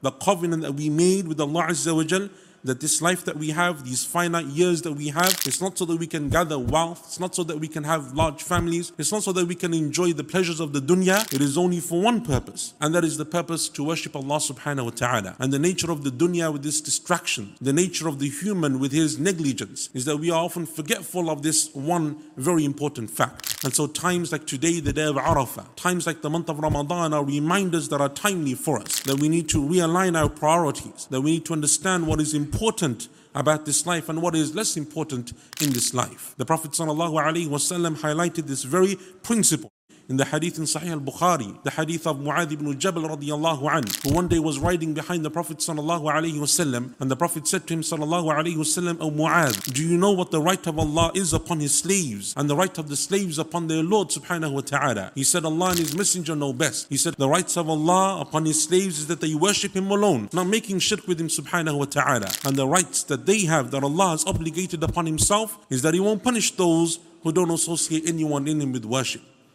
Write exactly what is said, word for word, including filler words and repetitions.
the covenant that we made with Allah Azza wa Jal, that this life that we have, these finite years that we have, it's not so that we can gather wealth, it's not so that we can have large families, it's not so that we can enjoy the pleasures of the dunya. It is only for one purpose, and that is the purpose to worship Allah subhanahu wa ta'ala. And the nature of the dunya with this distraction, the nature of the human with his negligence, is that we are often forgetful of this one very important fact. And so times like today, the day of Arafah, times like the month of Ramadan are reminders that are timely for us, that we need to realign our priorities, that we need to understand what is important important about this life and what is less important in this life. The Prophet ﷺ highlighted this very principle in the hadith in Sahih al-Bukhari, the hadith of Mu'adh ibn Jabal radiyallahu anhu, who one day was riding behind the Prophet sallallahu alaihi wasallam, and the Prophet said to him sallallahu alaihi wasallam, "O Mu'adh, do you know what the right of Allah is upon His slaves and the right of the slaves upon their Lord subhanahu wa ta'ala?" He said, "Allah and His Messenger know best." He said, "The rights of Allah upon His slaves is that they worship Him alone, not making shirk with Him subhanahu wa ta'ala. And the rights that they have, that Allah has obligated upon Himself, is that He won't punish those who don't associate anyone in Him with worship."